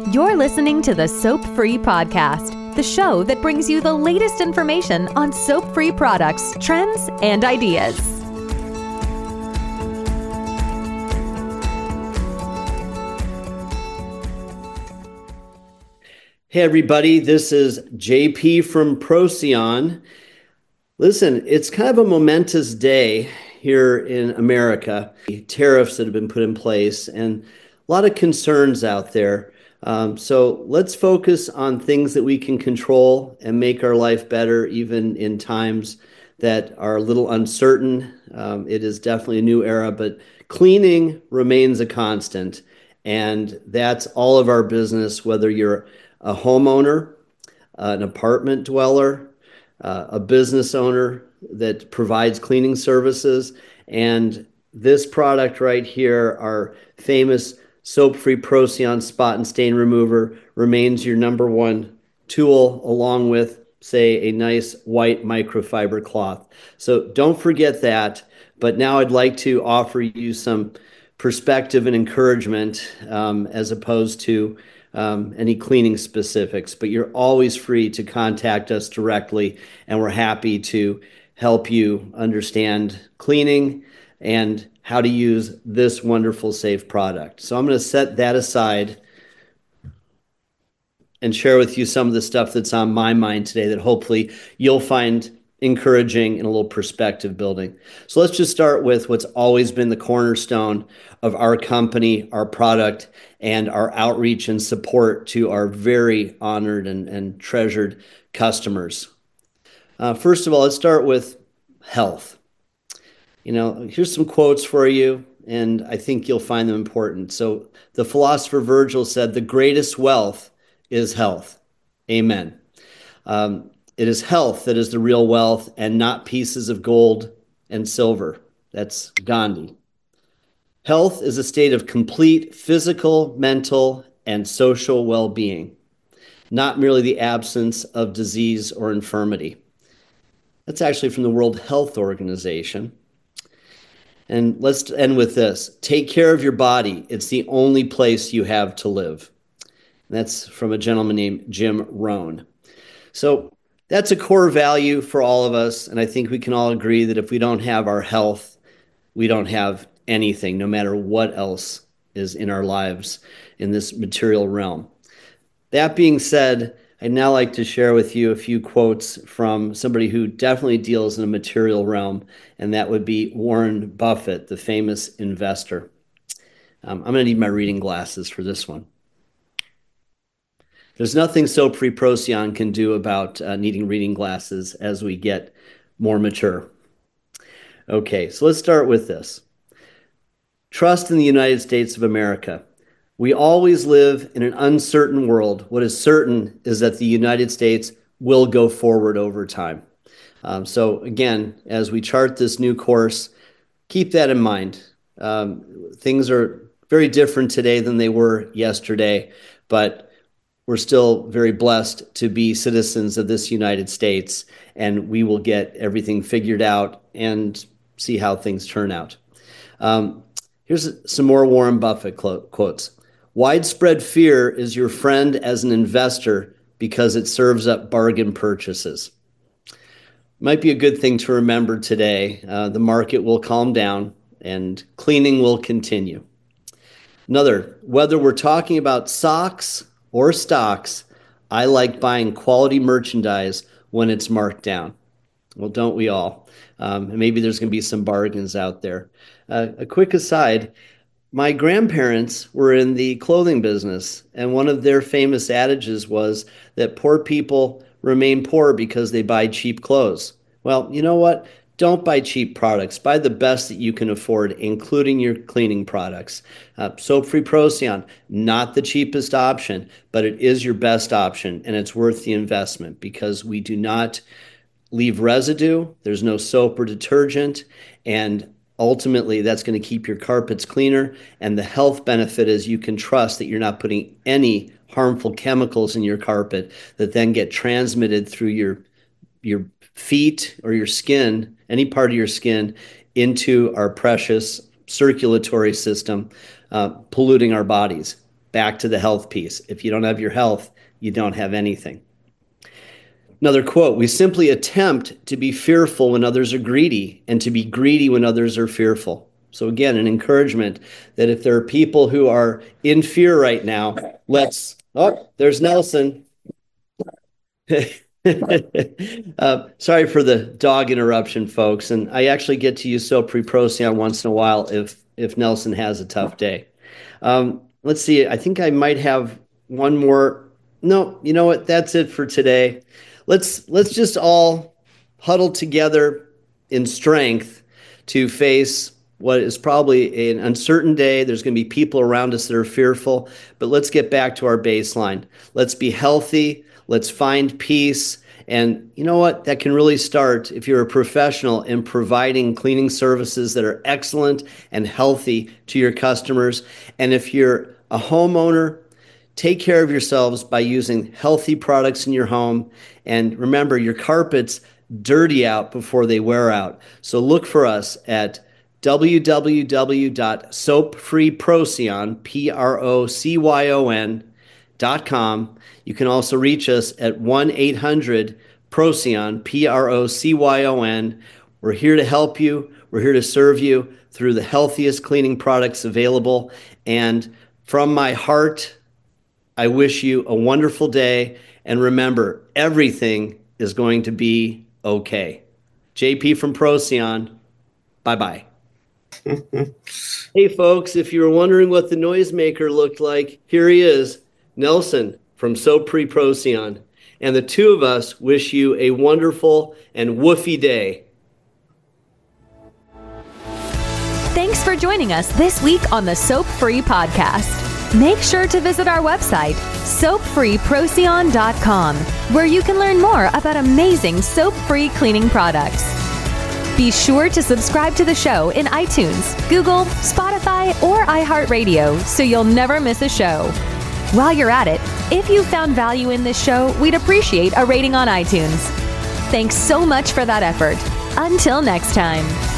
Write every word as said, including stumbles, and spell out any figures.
You're listening to the Soap Free Podcast, the show that brings you the latest information on soap-free products, trends, and ideas. Hey everybody, this is J P from Procyon. Listen, it's kind of a momentous day here in America. Tariffs that have been put in place and a lot of concerns out there. Um, so let's focus on things that we can control and make our life better, even in times that are a little uncertain. Um, it is definitely a new era, but cleaning remains a constant. And that's all of our business, whether you're a homeowner, an apartment dweller, uh, a business owner that provides cleaning services. And this product right here, our famous soap-free Procyon spot and stain remover, remains your number one tool, along with, say, a nice white microfiber cloth. So don't forget that. But now I'd like to offer you some perspective and encouragement um, as opposed to um, any cleaning specifics. But you're always free to contact us directly, and we're happy to help you understand cleaning and how to use this wonderful, safe product. So I'm going to set that aside and share with you some of the stuff that's on my mind today that hopefully you'll find encouraging and a little perspective building. So let's just start with what's always been the cornerstone of our company, our product, and our outreach and support to our very honored and, and treasured customers. Uh, first of all, let's start with health. You know, here's some quotes for you, and I think you'll find them important. So the philosopher Virgil said, "The greatest wealth is health." Amen. Um, it is health that is the real wealth and not pieces of gold and silver. That's Gandhi. Health is a state of complete physical, mental, and social well-being, not merely the absence of disease or infirmity. That's actually from the World Health Organization. And let's end with this. Take care of your body. It's the only place you have to live. That's from a gentleman named Jim Rohn. So that's a core value for all of us. And I think we can all agree that if we don't have our health, we don't have anything, no matter what else is in our lives in this material realm. That being said, I'd now like to share with you a few quotes from somebody who definitely deals in a material realm, and that would be Warren Buffett, the famous investor. Um, I'm going to need my reading glasses for this one. There's nothing soap-free Procyon can do about uh, needing reading glasses as we get more mature. Okay, so let's start with this. Trust in the United States of America. We always live in an uncertain world. What is certain is that the United States will go forward over time. Um, so again, as we chart this new course, keep that in mind. Um, things are very different today than they were yesterday, but we're still very blessed to be citizens of this United States, and we will get everything figured out and see how things turn out. Um, here's some more Warren Buffett quotes. Widespread fear is your friend as an investor because it serves up bargain purchases. Might be a good thing to remember today. Uh, the market will calm down and cleaning will continue. Another, whether we're talking about socks or stocks, I like buying quality merchandise when it's marked down. Well, don't we all? Um, and maybe there's going to be some bargains out there. Uh, a quick aside, my grandparents were in the clothing business, and one of their famous adages was that poor people remain poor because they buy cheap clothes. Well, you know what? Don't buy cheap products. Buy the best that you can afford, including your cleaning products. Uh, Soap-free Procyon, not the cheapest option, but it is your best option, and it's worth the investment because we do not leave residue. There's no soap or detergent, and ultimately, that's going to keep your carpets cleaner, and the health benefit is you can trust that you're not putting any harmful chemicals in your carpet that then get transmitted through your, your feet or your skin, any part of your skin, into our precious circulatory system, uh, polluting our bodies. back to the health piece. If you don't have your health, you don't have anything. Another quote, we simply attempt to be fearful when others are greedy and to be greedy when others are fearful. So again, an encouragement that if there are people who are in fear right now, let's, oh, there's Nelson. uh, sorry for the dog interruption, folks. And I actually get to use Soap Free Procyon once in a while if, if Nelson has a tough day. Um, let's see, I think I might have one more. No, you know what? That's it for today. Let's let's just all huddle together in strength to face what is probably an uncertain day. There's going to be people around us that are fearful, but let's get back to our baseline. Let's be healthy. Let's find peace. And you know what? That can really start if you're a professional in providing cleaning services that are excellent and healthy to your customers. And if you're a homeowner, take care of yourselves by using healthy products in your home. And remember, your carpets dirty out before they wear out. So look for us at w w w dot soap free procyon, P R O C Y O N, dot com. You can also reach us at one eight hundred procyon, P R O C Y O N. We're here to help you. We're here to serve you through the healthiest cleaning products available. And from my heart, I wish you a wonderful day. And remember, everything is going to be okay. J P from Procyon. Bye-bye. Hey, folks, if you were wondering what the noisemaker looked like, here he is, Nelson from Soap Free Procyon. And the two of us wish you a wonderful and woofy day. Thanks for joining us this week on the Soap Free Podcast. Make sure to visit our website, soap free procyon dot com, where you can learn more about amazing soap-free cleaning products. Be sure to subscribe to the show in iTunes, Google, Spotify, or iHeartRadio so you'll never miss a show. While you're at it, if you found value in this show, we'd appreciate a rating on iTunes. Thanks so much for that effort. Until next time.